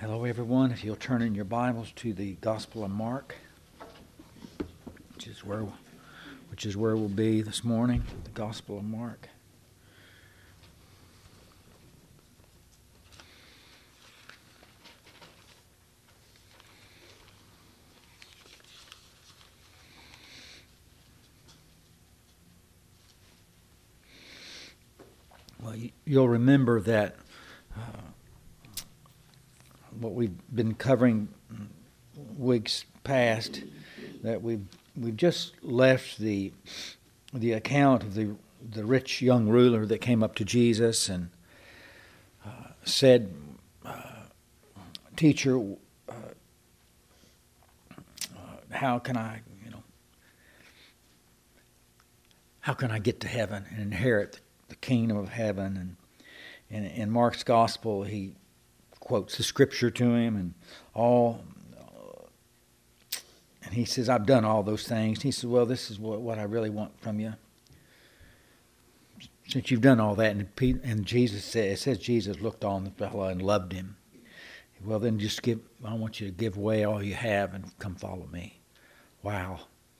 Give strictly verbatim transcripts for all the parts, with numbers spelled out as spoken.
Hello everyone, if you'll turn in your Bibles to the Gospel of Mark, which is where which is where we'll be this morning, the Gospel of Mark. Well, you'll remember that uh, what we've been covering weeks past, that we've we've just left the the account of the the rich young ruler that came up to Jesus and uh, said, uh, "Teacher, uh, uh, how can I, you know, how can I get to heaven and inherit the kingdom of heaven?" And in Mark's gospel, he quotes the scripture to him and all, uh, and he says, "I've done all those things." And he says, "Well, this is what, what I really want from you. Since you've done all that," and, Pete, and Jesus said, it says Jesus looked on the fellow and loved him. "Well, then just give. I want you to give away all you have and come follow me." Wow.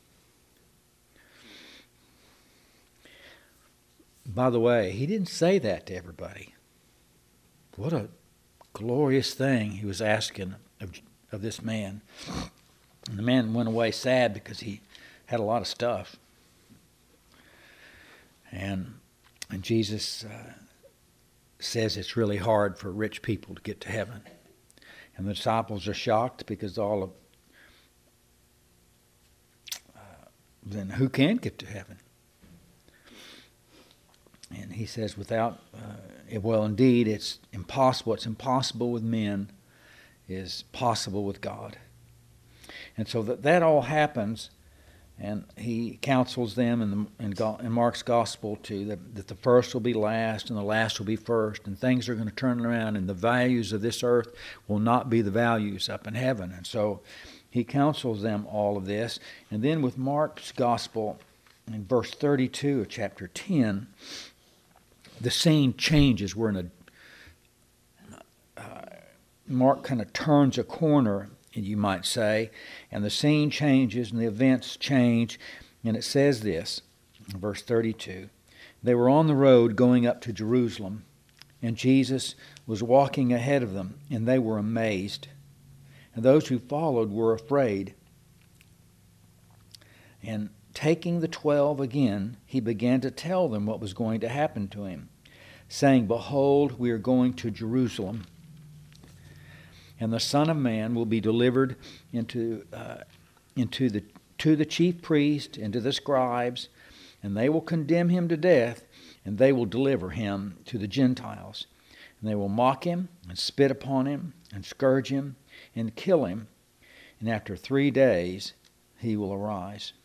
By the way, he didn't say that to everybody. What a glorious thing he was asking of, of this man. And the man went away sad because he had a lot of stuff. And, and Jesus uh, says it's really hard for rich people to get to heaven. And the disciples are shocked because all of, uh, then who can get to heaven? And he says, without, uh, well, indeed, it's impossible. What's impossible with men is possible with God. And so that, that all happens, and he counsels them in, the, in, in Mark's gospel too, that, that the first will be last and the last will be first, and things are going to turn around, and the values of this earth will not be the values up in heaven. And so he counsels them all of this. And then with Mark's gospel, in verse thirty-two of chapter ten, the scene changes. We're in a, uh, Mark kind of turns a corner, you might say, and the scene changes and the events change. And it says this, in verse thirty-two, "They were on the road going up to Jerusalem, and Jesus was walking ahead of them, and they were amazed. And those who followed were afraid. And taking the twelve again, he began to tell them what was going to happen to him, saying, 'Behold, we are going to Jerusalem, and the Son of Man will be delivered into uh, into the to the chief priests and to the scribes, and they will condemn him to death, and they will deliver him to the Gentiles. And they will mock him and spit upon him and scourge him and kill him, and after three days he will arise.'"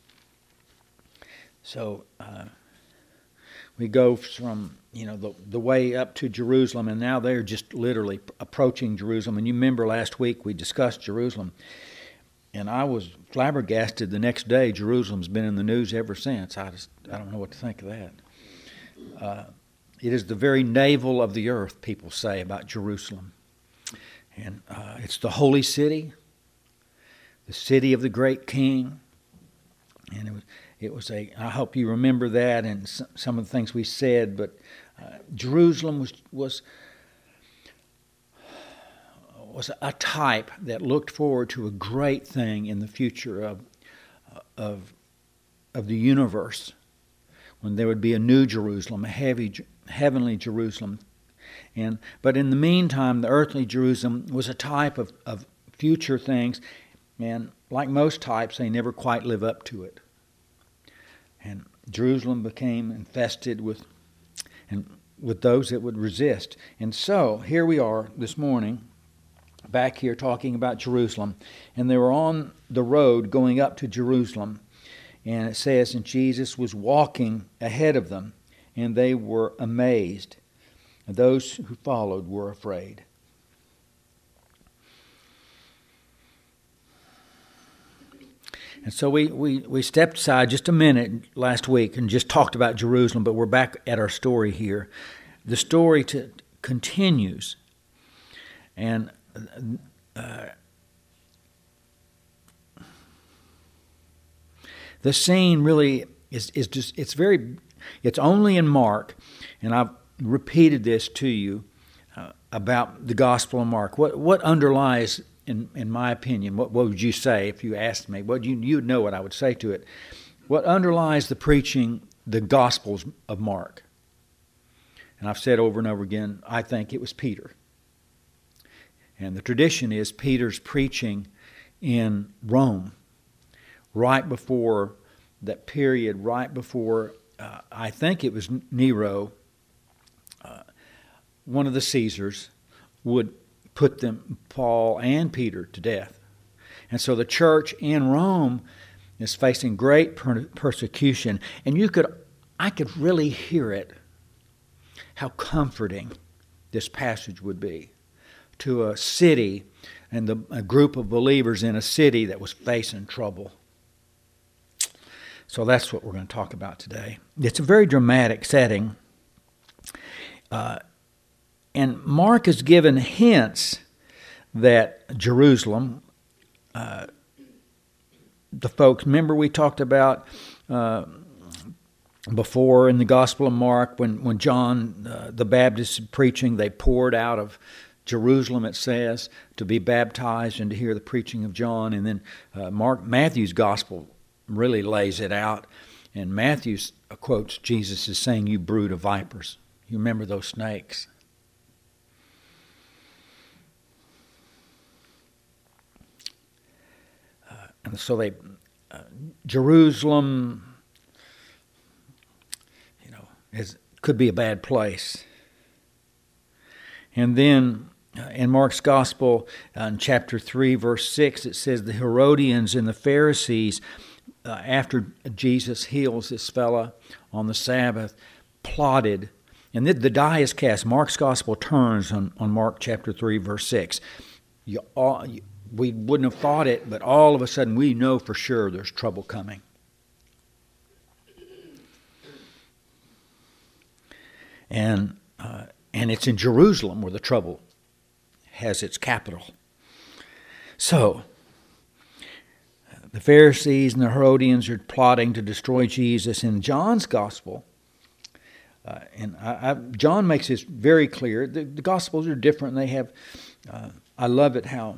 So uh, we go from, you know, the, the way up to Jerusalem, and now they're just literally approaching Jerusalem. And you remember last week we discussed Jerusalem, and I was flabbergasted the next day. Jerusalem's been in the news ever since. I just I don't know what to think of that. Uh, it is the very navel of the earth, people say about Jerusalem. And uh, it's the holy city, the city of the great king. And it was, it was a, I hope you remember that and some of the things we said, but uh, Jerusalem was was was a type that looked forward to a great thing in the future of of of the universe, when there would be a new Jerusalem, a heavy, heavenly Jerusalem. And but in the meantime, the earthly Jerusalem was a type of, of future things, and like most types, they never quite live up to it. And Jerusalem became infested with and with those that would resist. And so here we are this morning, back here talking about Jerusalem, and they were on the road going up to Jerusalem, and it says, and Jesus was walking ahead of them, and they were amazed, and those who followed were afraid. And so we, we, we stepped aside just a minute last week and just talked about Jerusalem, but we're back at our story here. The story to, continues. And uh, the scene really is, is just, it's very, it's only in Mark, and I've repeated this to you uh, about the Gospel of Mark. What what underlies, in in my opinion, what, what would you say if you asked me? What you you'd know what I would say to it. What underlies the preaching, the Gospels of Mark? And I've said over and over again, I think it was Peter. And the tradition is Peter's preaching in Rome, right before that period, right before, uh, I think it was Nero, uh, one of the Caesars, would put them, Paul and Peter, to death. And so the church in Rome is facing great per- persecution. And you could, I could really hear it, how comforting this passage would be to a city and the, a group of believers in a city that was facing trouble. So that's what we're going to talk about today. It's a very dramatic setting. Uh, and Mark has given hints that Jerusalem, uh, the folks, remember we talked about uh, before in the Gospel of Mark when, when John uh, the Baptist is preaching, they poured out of Jerusalem, it says, to be baptized and to hear the preaching of John. And then uh, Mark Matthew's Gospel really lays it out. And Matthew quotes Jesus as saying, "You brood of vipers." You remember those snakes. Uh, and so they, uh, Jerusalem, you know, is, could be a bad place. And then uh, in Mark's Gospel, uh, in chapter three, verse six, it says the Herodians and the Pharisees, Uh, after Jesus heals this fella on the Sabbath, plotted, and the, the die is cast. Mark's Gospel turns on, on Mark chapter three, verse six. You all, you, we wouldn't have thought it, but all of a sudden we know for sure there's trouble coming. And uh, and it's in Jerusalem where the trouble has its capital. So the Pharisees and the Herodians are plotting to destroy Jesus. In John's Gospel, uh, and I, I, John makes this very clear. The, the Gospels are different. And they have, uh, I love it how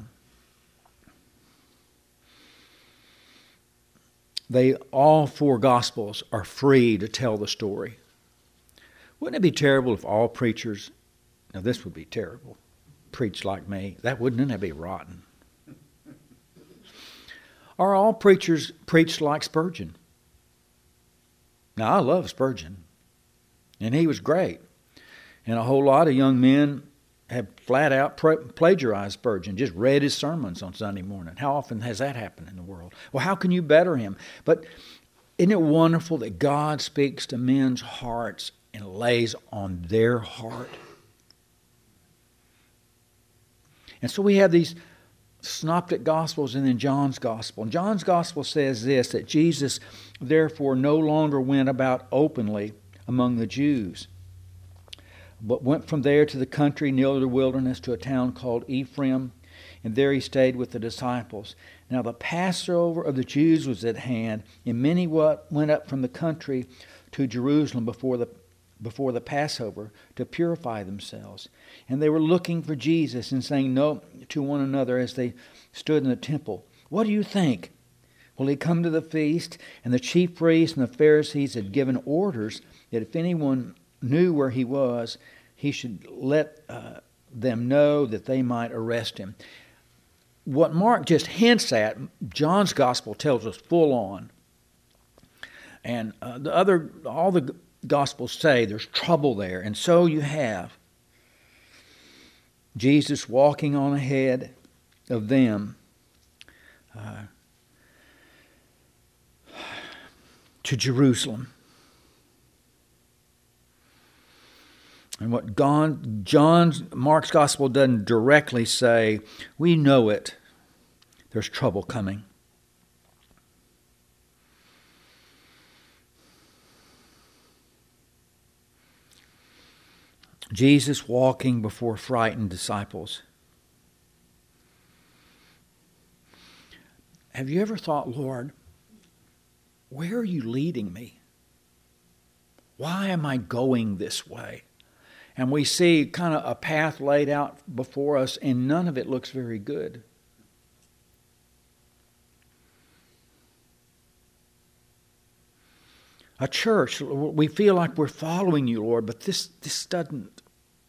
they, all four Gospels are free to tell the story. Wouldn't it be terrible if all preachers, now this would be terrible, preached like me? That wouldn't, that'd be rotten. Or all preachers preached like Spurgeon. Now, I love Spurgeon, and he was great. And a whole lot of young men have flat out plagiarized Spurgeon, just read his sermons on Sunday morning. How often has that happened in the world? Well, how can you better him? But isn't it wonderful that God speaks to men's hearts and lays on their heart? And so we have these Synoptic Gospels and then John's Gospel. And John's Gospel says this, that Jesus therefore no longer went about openly among the Jews, but went from there to the country near the wilderness to a town called Ephraim, and there he stayed with the disciples. Now the Passover of the Jews was at hand, and many went up from the country to Jerusalem before the before the Passover to purify themselves. And they were looking for Jesus and saying no to one another as they stood in the temple, "What do you think? Will he come to the feast?" And the chief priests and the Pharisees had given orders that if anyone knew where he was, he should let uh, them know that they might arrest him. What Mark just hints at, John's Gospel tells us full on. And uh, the other, all the Gospels say there's trouble there. And so you have Jesus walking on ahead of them uh, to Jerusalem. And what God, John's, Mark's Gospel doesn't directly say, we know it, there's trouble coming. Jesus walking before frightened disciples. have you ever thought, Lord, where are you leading me? Why am I going this way? And we see kind of a path laid out before us, and none of it looks very good. A church, we feel like we're following you, Lord, but this, this doesn't.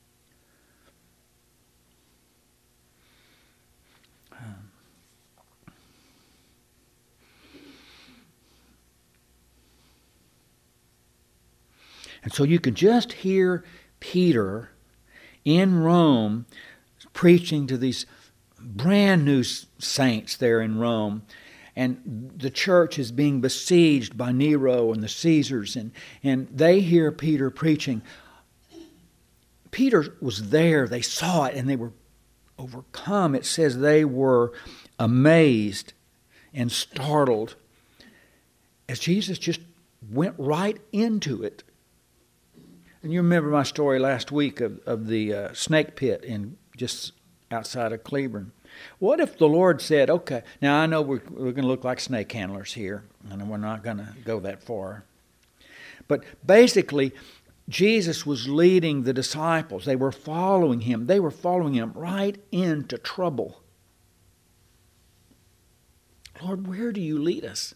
And so you can just hear Peter in Rome preaching to these brand new saints there in Rome. And the church is being besieged by Nero and the Caesars. And, and they hear Peter preaching. Peter was there. They saw it and they were overcome. It says they were amazed and startled as Jesus just went right into it. And you remember my story last week of, of the uh, snake pit in just outside of Cleburne. What if the Lord said, okay, now I know we're, we're going to look like snake handlers here, and we're not going to go that far. But basically, Jesus was leading the disciples. They were following him. They were following him right into trouble. Lord, where do you lead us?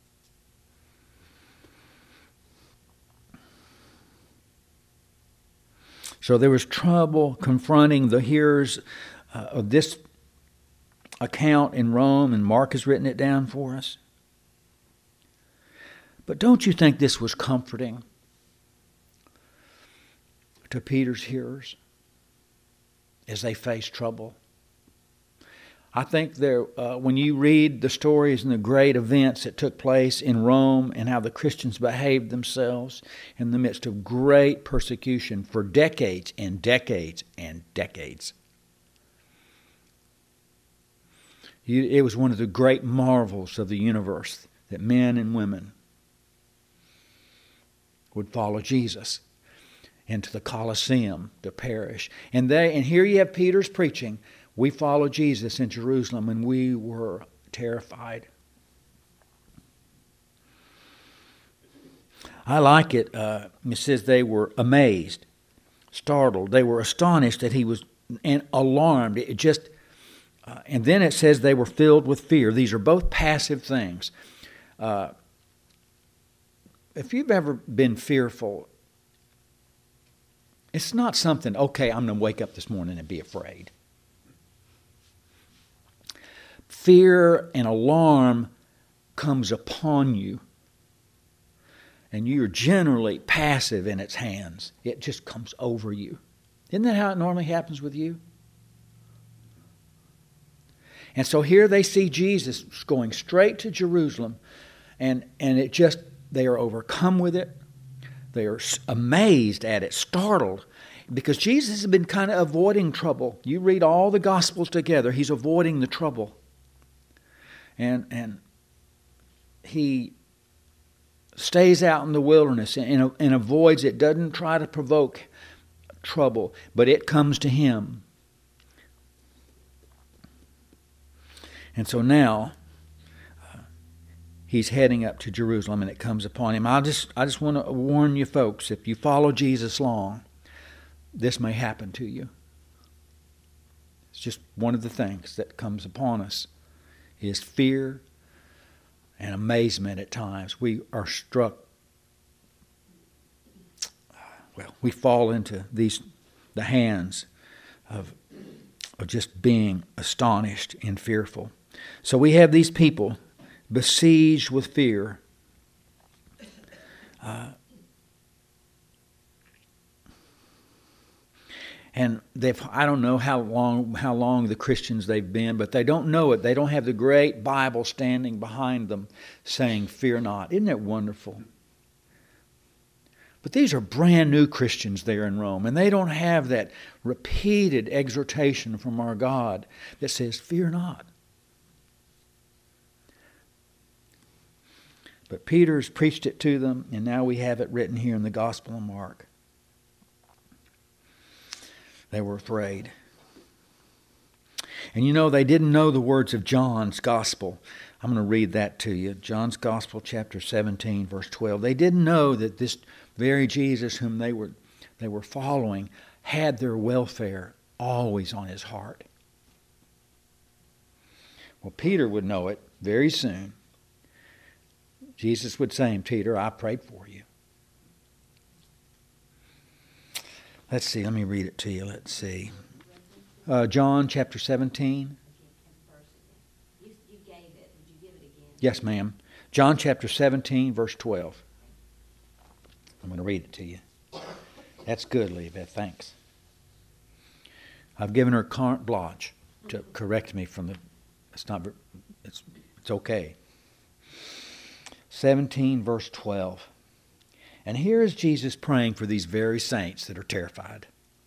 So there was trouble confronting the hearers uh, of this account in Rome, and Mark has written it down for us. But don't you think this was comforting to Peter's hearers as they faced trouble? I think there, uh, when you read the stories and the great events that took place in Rome and how the Christians behaved themselves in the midst of great persecution for decades and decades and decades. You, it was one of the great marvels of the universe that men and women would follow Jesus into the Colosseum to perish. And they, and here you have Peter's preaching. We followed Jesus in Jerusalem and we were terrified. I like it. Uh, it says they were amazed, startled. They were astonished that he was, and alarmed. It just, uh, and then it says they were filled with fear. These are both passive things. Uh, if you've ever been fearful, it's not something, okay, I'm going to wake up this morning and be afraid. Fear and alarm comes upon you, and you're generally passive in its hands. It just comes over you. Isn't that how it normally happens with you? And so here they see Jesus going straight to Jerusalem, and, and it just, they are overcome with it. They are amazed at it, startled, because Jesus has been kind of avoiding trouble. You read all the Gospels together, he's avoiding the trouble. And and he stays out in the wilderness and, and avoids it, doesn't try to provoke trouble, but it comes to him. And so now uh, he's heading up to Jerusalem, and it comes upon him. I just I just want to warn you folks, if you follow Jesus long, this may happen to you. It's just one of the things that comes upon us. Is fear and amazement at times. We are struck, well, we fall into these the hands of, of just being astonished and fearful. So we have these people besieged with fear. Uh, And they've, I don't know how long how long the Christians they've been, but they don't know it. They don't have the great Bible standing behind them saying, fear not. Isn't that wonderful? But these are brand new Christians there in Rome, and they don't have that repeated exhortation from our God that says, fear not. But Peter's preached it to them, and now we have it written here in the Gospel of Mark. They were afraid. And you know, they didn't know the words of John's gospel. I'm going to read that to you. John's Gospel, chapter seventeen, verse twelve. They didn't know that this very Jesus whom they were they were following had their welfare always on his heart. Well, Peter would know it very soon. Jesus would say, Peter, I prayed for you. Let's see, let me read it to you. Let's see. Uh, John chapter seventeen. You, you gave it. Would you give it again? Yes, ma'am. John chapter seventeen, verse twelve. I'm going to read it to you. That's good, Leah. Thanks. I've given her carte blanche to correct me from the. It's not. It's it's okay. seventeen, verse twelve. And here is Jesus praying for these very saints that are terrified.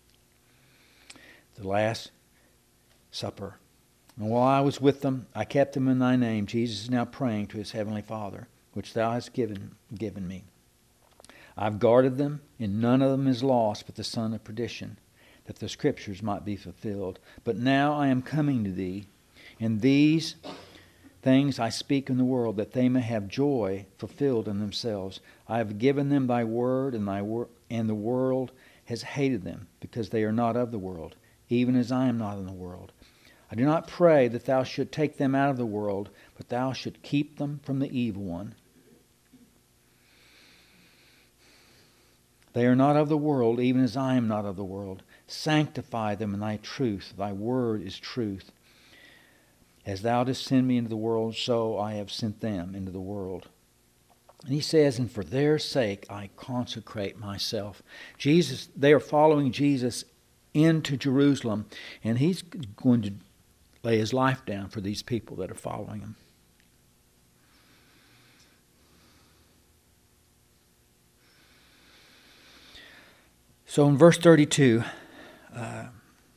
The Last Supper. And while I was with them, I kept them in thy name. Jesus is now praying to his heavenly Father, which thou hast given, given me. I've guarded them, and none of them is lost but the son of perdition, that the scriptures might be fulfilled. But now I am coming to thee, and these things I speak in the world, that they may have joy fulfilled in themselves. I have given them thy word, and thy wor- and the world has hated them, because they are not of the world, even as I am not in the world. I do not pray that thou should take them out of the world, but thou should keep them from the evil one. They are not of the world, even as I am not of the world. Sanctify them in thy truth. Thy word is truth. As thou didst send me into the world, so I have sent them into the world. And he says, and for their sake I consecrate myself. Jesus, they are following Jesus into Jerusalem, and he's going to lay his life down for these people that are following him. So in verse thirty-two, uh,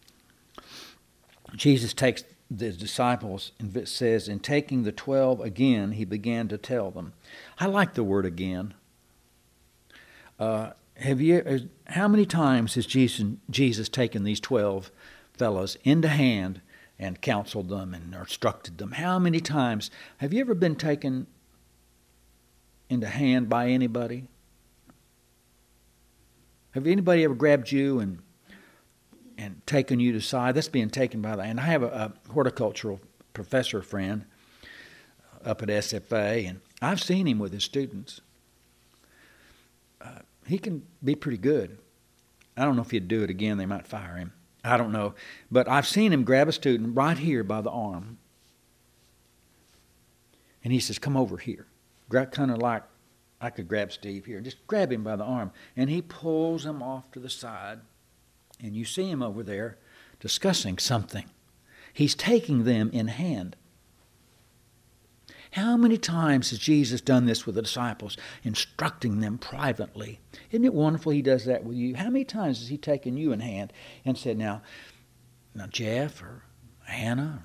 Jesus takes the disciples and it says, in taking the twelve again, he began to tell them. I like the word again. Uh, have you? How many times has Jesus, Jesus taken these twelve fellows into hand and counseled them and instructed them? How many times have you ever been taken into hand by anybody? Have anybody ever grabbed you and and taken you to side? That's being taken by the... And I have a, a horticultural professor friend up at S F A, and I've seen him with his students. Uh, he can be pretty good. I don't know if he'd do it again. They might fire him. I don't know. But I've seen him grab a student right here by the arm. And he says, come over here. Kind of like I could grab Steve here. Just grab him by the arm. And he pulls him off to the side. And you see him over there discussing something. He's taking them in hand. How many times has Jesus done this with the disciples, instructing them privately? Isn't it wonderful he does that with you? How many times has he taken you in hand and said, now, now Jeff or Hannah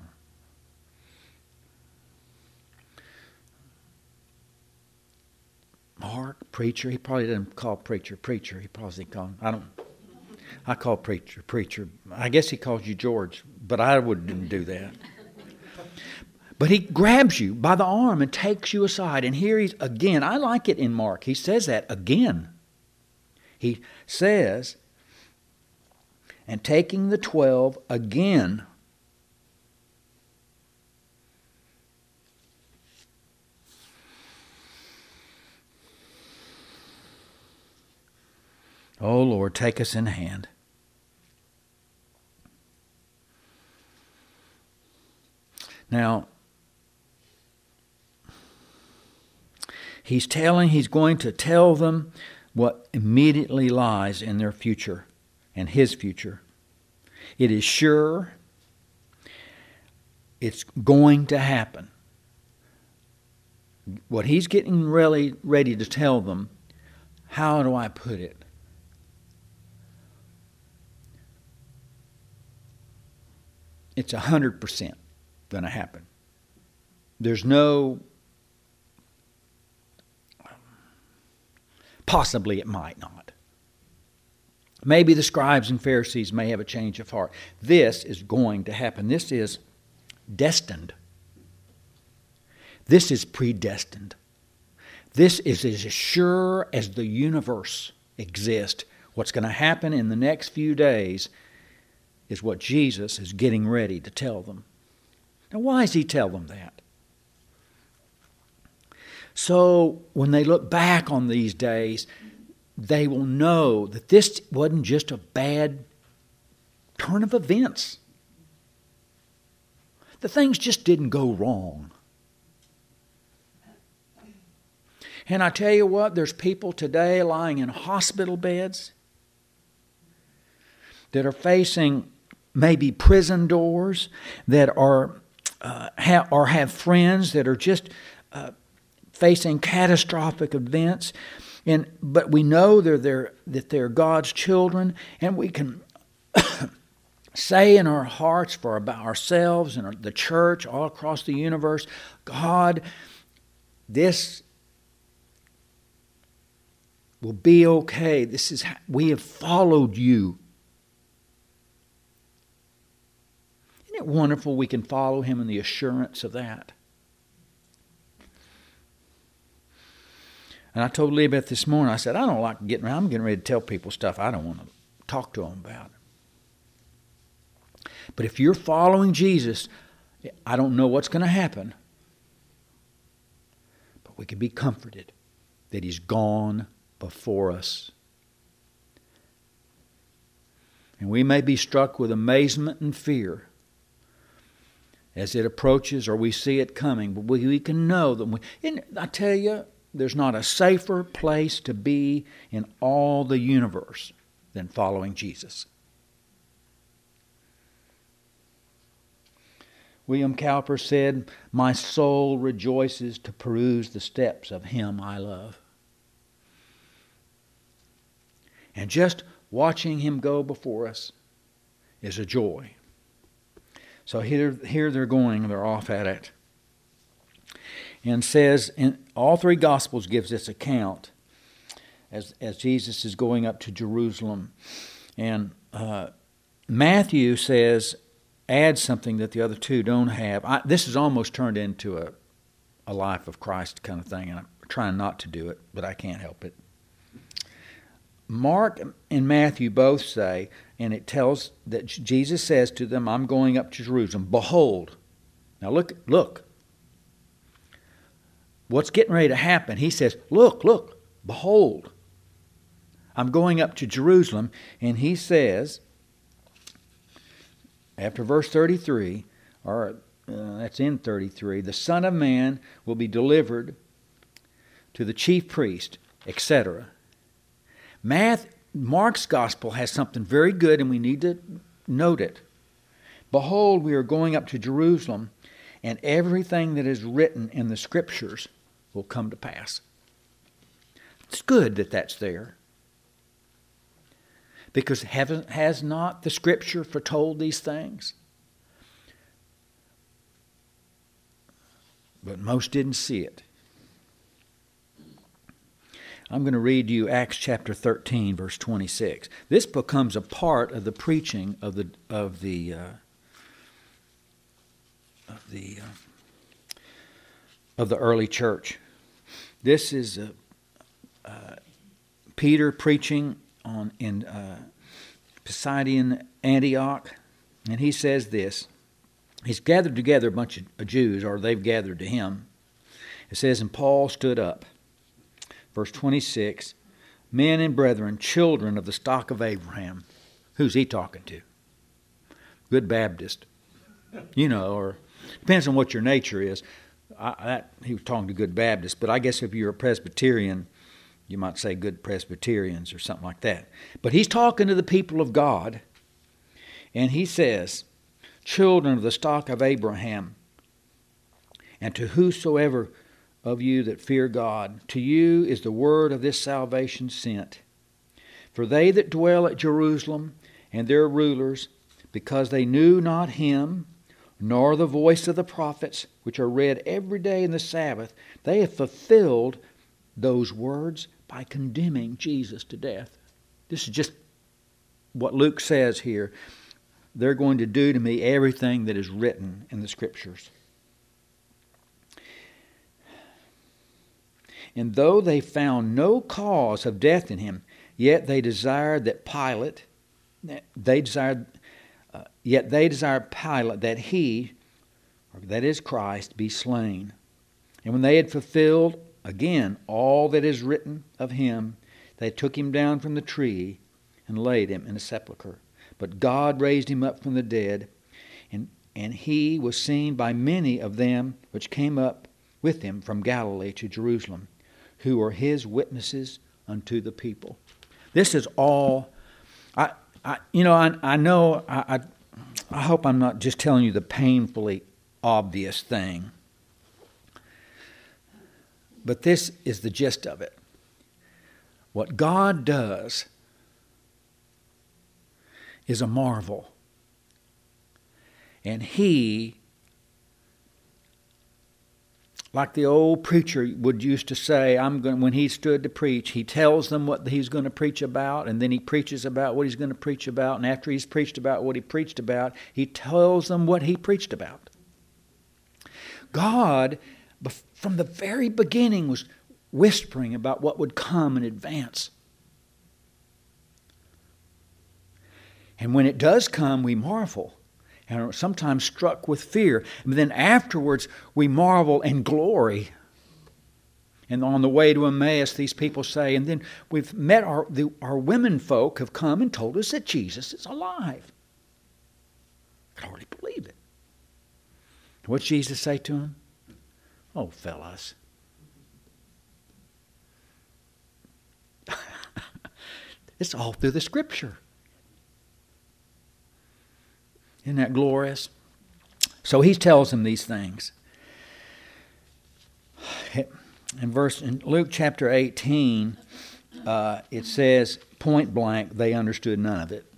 or Mark, preacher? He probably didn't call preacher preacher. He probably called him, I don't I call preacher, preacher. I guess he calls you George, but I wouldn't do that. But he grabs you by the arm and takes you aside. And here he's, again, I like it in Mark. He says that again. He says, and taking the twelve again, oh Lord, take us in hand. Now, he's telling, he's going to tell them what immediately lies in their future and his future. It is sure. It's going to happen. What he's getting really ready to tell them, how do I put it? It's a hundred percent going to happen. There's no possibly it might not. Maybe the scribes and Pharisees may have a change of heart. This is going to happen. This is destined. This is predestined. This is as sure as the universe exists. What's going to happen in the next few days is what Jesus is getting ready to tell them. Now, why does he tell them that? So when they look back on these days, they will know that this wasn't just a bad turn of events. The things just didn't go wrong. And I tell you what, there's people today lying in hospital beds that are facing maybe prison doors, that are uh, ha- or have friends that are just uh, facing catastrophic events. And but we know they're, they're, that they're God's children, and we can say in our hearts for about ourselves and the church all across the universe, God, this will be okay. This is we have followed you. Isn't it wonderful we can follow him in the assurance of that? And I told Lee about this morning, I said, I don't like getting around. I'm getting ready to tell people stuff I don't want to talk to them about. But if you're following Jesus, I don't know what's going to happen. But we can be comforted that he's gone before us. And we may be struck with amazement and fear as it approaches or we see it coming. But we, we can know that we, and I tell you, there's not a safer place to be in all the universe than following Jesus. William Cowper said, "My soul rejoices to peruse the steps of him I love." And just watching him go before us is a joy. So here, here they're going, they're off at it. And says, in all three Gospels gives this account as, as Jesus is going up to Jerusalem. And uh, Matthew says, adds something that the other two don't have. I, this has almost turned into a, a life of Christ kind of thing, and I'm trying not to do it, but I can't help it. Mark and Matthew both say, and it tells that Jesus says to them, I'm going up to Jerusalem. Behold. Now look, look. What's getting ready to happen? He says, look, look, behold. I'm going up to Jerusalem. And he says, after verse thirty-three, or uh, that's in thirty-three, the Son of Man will be delivered to the chief priest, et cetera. Math, Mark's gospel has something very good, and we need to note it. Behold, we are going up to Jerusalem, and everything that is written in the Scriptures will come to pass. It's good that that's there. Because heaven has not the Scripture foretold these things? But most didn't see it. I'm going to read you Acts chapter thirteen, verse twenty-six. This becomes a part of the preaching of the of the uh, of the uh, of the early church. This is uh, uh, Peter preaching on in uh, Pisidian Antioch, and he says this. He's gathered together a bunch of Jews, or they've gathered to him. It says, and Paul stood up. Verse twenty-six, men and brethren, children of the stock of Abraham. Who's he talking to? Good Baptist. You know, or depends on what your nature is. I, that, he was talking to good Baptists, but I guess if you're a Presbyterian, you might say good Presbyterians or something like that. But he's talking to the people of God, and he says, children of the stock of Abraham, and to whosoever of you that fear God, to you is the word of this salvation sent. For they that dwell at Jerusalem and their rulers, because they knew not him, nor the voice of the prophets, which are read every day in the Sabbath, they have fulfilled those words by condemning Jesus to death. This is just what Luke says here. They're going to do to me everything that is written in the Scriptures. And though they found no cause of death in him, yet they desired that Pilate, they desired, uh, yet they desired Pilate that he, or that is Christ, be slain. And when they had fulfilled again all that is written of him, they took him down from the tree and laid him in a sepulchre. But God raised him up from the dead, and, and he was seen by many of them which came up with him from Galilee to Jerusalem, who were his witnesses unto the people. This is all, I, I you know, I, I know, I, I, I hope I'm not just telling you the painfully obvious thing, but this is the gist of it. What God does is a marvel. And he, like the old preacher would used to say, I'm going, when he stood to preach, he tells them what he's going to preach about, and then he preaches about what he's going to preach about, and after he's preached about what he preached about, he tells them what he preached about. God, from the very beginning, was whispering about what would come in advance. And when it does come, we marvel and are sometimes struck with fear. And then afterwards, we marvel and glory. And on the way to Emmaus, these people say, and then we've met our, the, our women folk have come and told us that Jesus is alive. I can hardly believe it. What'd Jesus say to them? Oh, fellas. It's all through the Scripture. Isn't that glorious? So he tells them these things. In verse in Luke chapter eighteen, uh, it says, point blank, they understood none of it.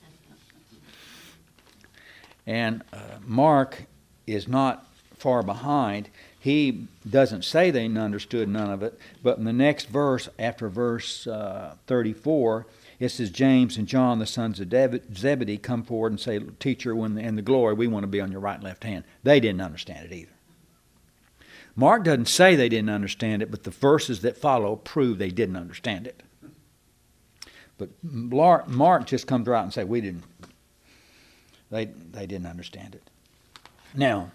And uh, Mark is not far behind. He doesn't say they understood none of it, but in the next verse, after verse uh, thirty-four, it says, James and John, the sons of Zebedee, come forward and say, Teacher, when in the glory, we want to be on your right and left hand. They didn't understand it either. Mark doesn't say they didn't understand it, but the verses that follow prove they didn't understand it. But Mark just comes right and says, we didn't. They, they didn't understand it. Now,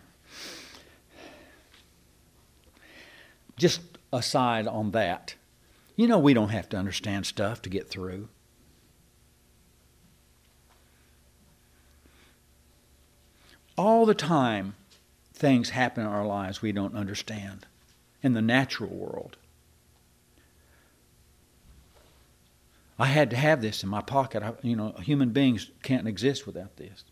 just aside on that, you know we don't have to understand stuff to get through. All the time, things happen in our lives we don't understand in the natural world. I had to have this in my pocket. I, you know, human beings can't exist without this.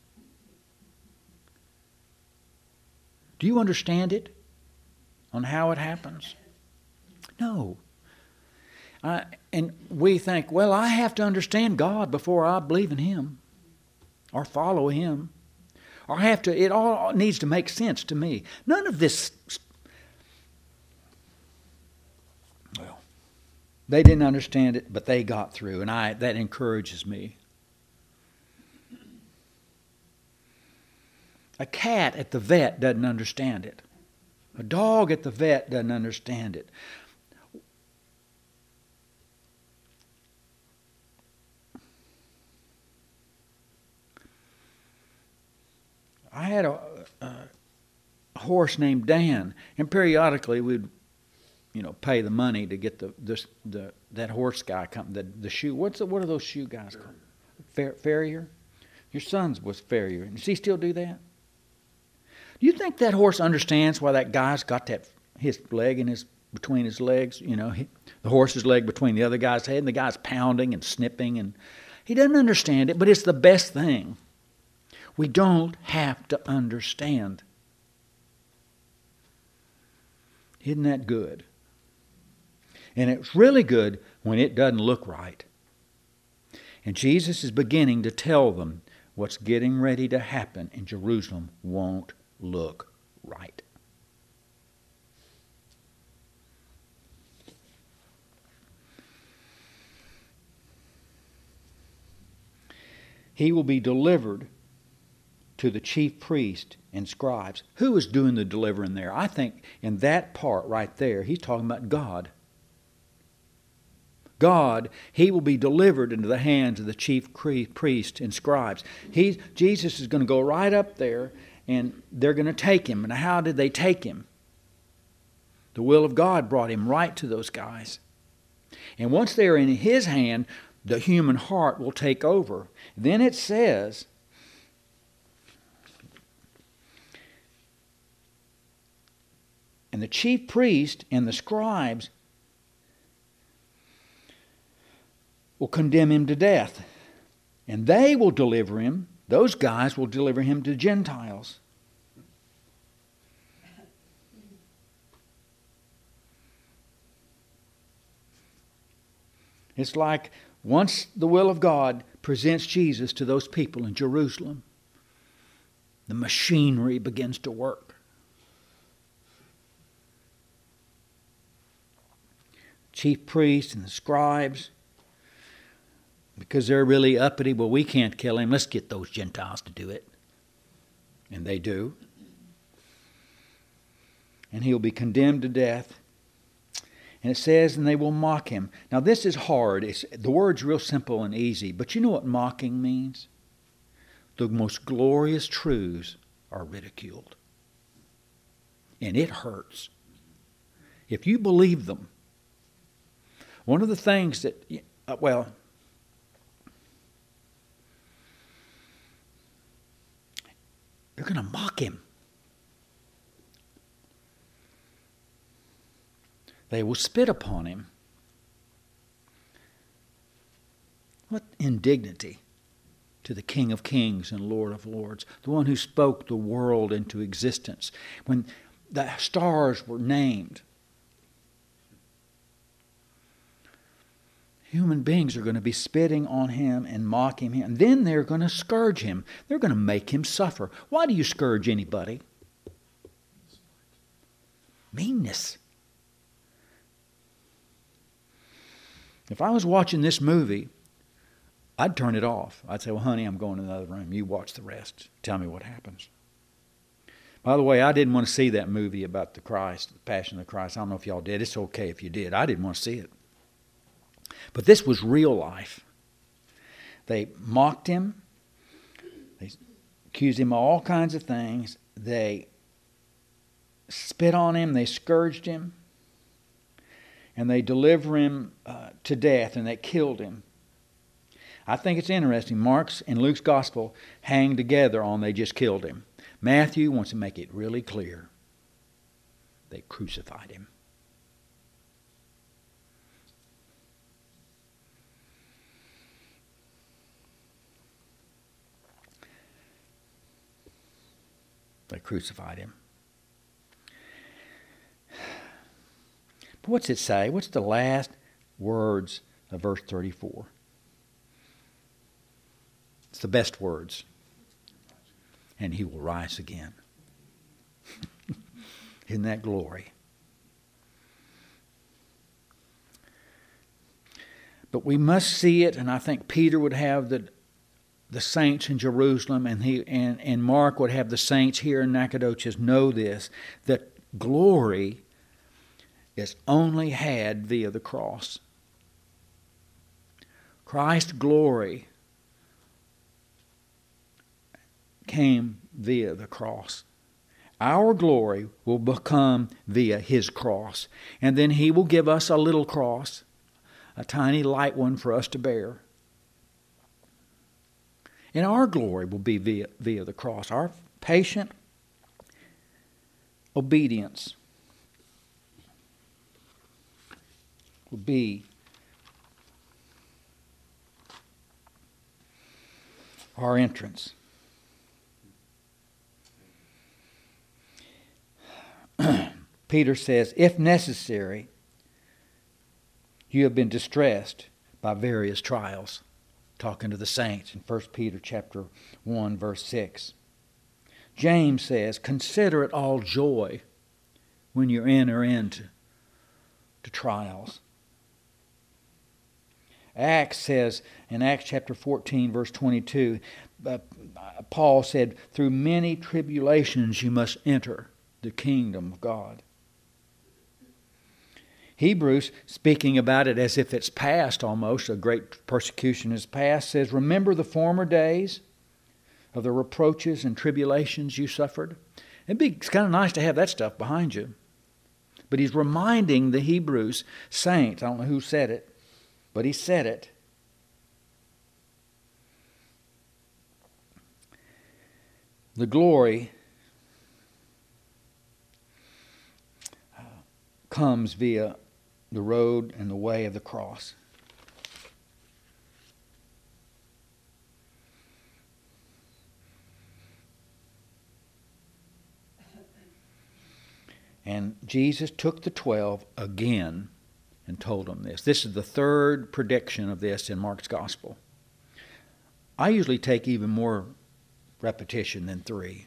Do you understand it? On how it happens? No. I, and we think, well, I have to understand God before I believe in Him or follow Him. Or I have to, it all needs to make sense to me. None of this, well, they didn't understand it, but they got through, and I that encourages me. A cat at the vet doesn't understand it. A dog at the vet doesn't understand it. I had a, a, a horse named Dan, and periodically we'd, you know, pay the money to get the this the that horse guy come the the shoe. What's the, what are those shoe guys called? Fer, farrier. Your son's was farrier. Does he still do that? Do you think that horse understands why that guy's got that his leg in his between his legs? You know, he, the horse's leg between the other guy's head, and the guy's pounding and snipping, and he doesn't understand it. But it's the best thing. We don't have to understand. Isn't that good? And it's really good when it doesn't look right. And Jesus is beginning to tell them what's getting ready to happen in Jerusalem won't look right. He will be delivered to the chief priest and scribes. Who is doing the delivering there? I think in that part right there, he's talking about God. God, he will be delivered into the hands of the chief priests and scribes. He, Jesus is going to go right up there, and they're going to take him. And how did they take him? The will of God brought him right to those guys. And once they're in his hand, the human heart will take over. Then it says, and the chief priest and the scribes will condemn him to death. And they will deliver him, those guys will deliver him to Gentiles. It's like once the will of God presents Jesus to those people in Jerusalem, the machinery begins to work. Chief priests and the scribes, because they're really uppity, well, we can't kill him, let's get those Gentiles to do it. And they do. And he'll be condemned to death. And it says, and they will mock him. Now this is hard. It's, the word's real simple and easy. But you know what mocking means? The most glorious truths are ridiculed. And it hurts. If you believe them. One of the things that, uh, well, they're going to mock him. They will spit upon him. What indignity to the King of Kings and Lord of Lords, the one who spoke the world into existence. When the stars were named, human beings are going to be spitting on him and mocking him. And then they're going to scourge him. They're going to make him suffer. Why do you scourge anybody? Meanness. If I was watching this movie, I'd turn it off. I'd say, well, honey, I'm going to another room. You watch the rest. Tell me what happens. By the way, I didn't want to see that movie about the Christ, the Passion of the Christ. I don't know if y'all did. It's okay if you did. I didn't want to see it. But this was real life. They mocked him. They accused him of all kinds of things. They spit on him. They scourged him. And they deliver him uh, to death, and they killed him. I think it's interesting. Mark's and Luke's gospel hang together on they just killed him. Matthew wants to make it really clear. They crucified him. They crucified him. But what's it say? What's the last words of verse thirty-four? It's the best words. And he will rise again. Isn't that glory? But we must see it, and I think Peter would have the the saints in Jerusalem, and he and, and Mark would have the saints here in Nacogdoches know this, that glory is only had via the cross. Christ's glory came via the cross. Our glory will become via his cross. And then he will give us a little cross, a tiny light one for us to bear. And our glory will be via, via the cross. Our patient obedience will be our entrance. Peter says, if necessary, you have been distressed by various trials. Talking to the saints in First Peter chapter one, verse six. James says, consider it all joy when you enter into to trials. Acts says, in Acts chapter fourteen, verse twenty-two, uh, Paul said, through many tribulations you must enter the kingdom of God. Hebrews, speaking about it as if it's past almost, a great persecution is past, says, remember the former days of the reproaches and tribulations you suffered. It'd be it's kind of nice to have that stuff behind you. But he's reminding the Hebrews saints, I don't know who said it, but he said it. The glory uh, comes via the road and the way of the cross. And Jesus took the twelve again and told them this. This is the third prediction of this in Mark's Gospel. I usually take even more repetition than three.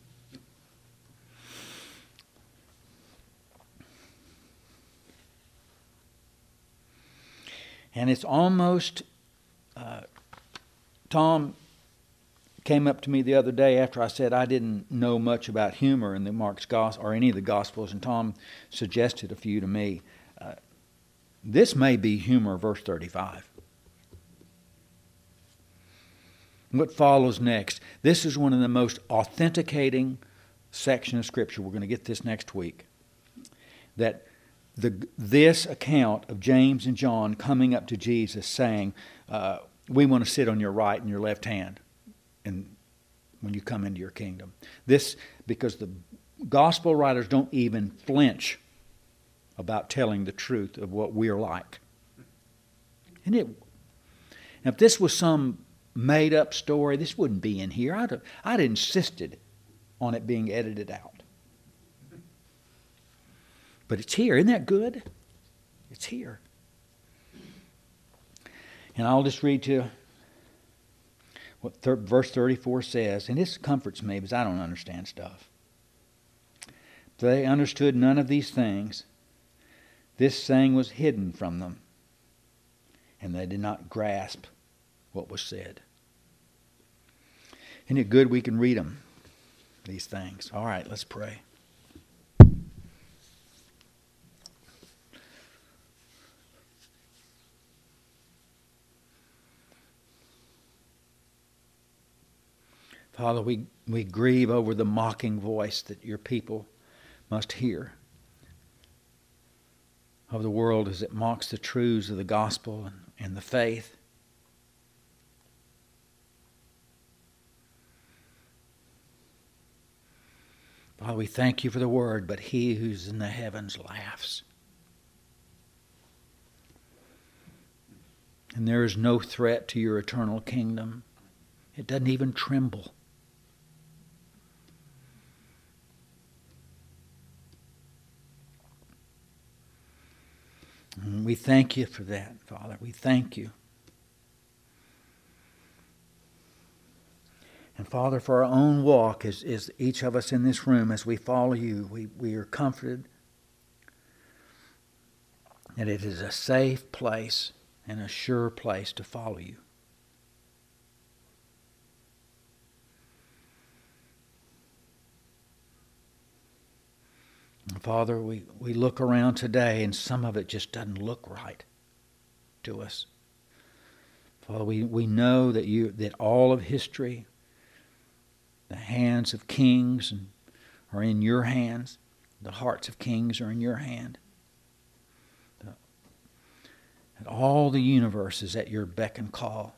And it's almost, uh, Tom came up to me the other day after I said I didn't know much about humor in the Mark's Gospel or any of the Gospels, and Tom suggested a few to me. Uh, this may be humor, verse thirty-five. What follows next? This is one of the most authenticating sections of Scripture. We're going to get this next week. That the this account of James and John coming up to Jesus saying, uh, we want to sit on your right and your left hand and when you come into your kingdom. This, because the gospel writers don't even flinch about telling the truth of what we're like. And it, now if this was some made up story, this wouldn't be in here. I'd have, I'd have insisted on it being edited out. But it's here. Isn't that good? It's here. And I'll just read to you what thir- verse thirty-four says. And this comforts me because I don't understand stuff. They understood none of these things. This saying was hidden from them, and they did not grasp what was said. Isn't it good we can read them, these things? All right, let's pray. Father, we, we grieve over the mocking voice that your people must hear of the world as it mocks the truths of the gospel and, and the faith. Father, we thank you for the word, but he who's in the heavens laughs. And there is no threat to your eternal kingdom. It doesn't even tremble. And we thank you for that, Father. We thank you. And Father, for our own walk, as, as each of us in this room, as we follow you, we, we are comforted that it is a safe place and a sure place to follow you. And Father, we, we look around today and some of it just doesn't look right to us. Father, we, we know that you that all of history, the hands of kings are in your hands. The hearts of kings are in your hand. The, and all the universe is at your beck and call.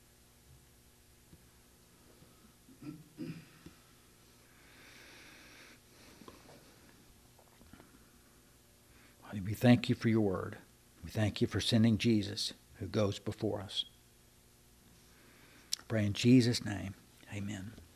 We thank you for your word. We thank you for sending Jesus who goes before us. I pray in Jesus' name, amen.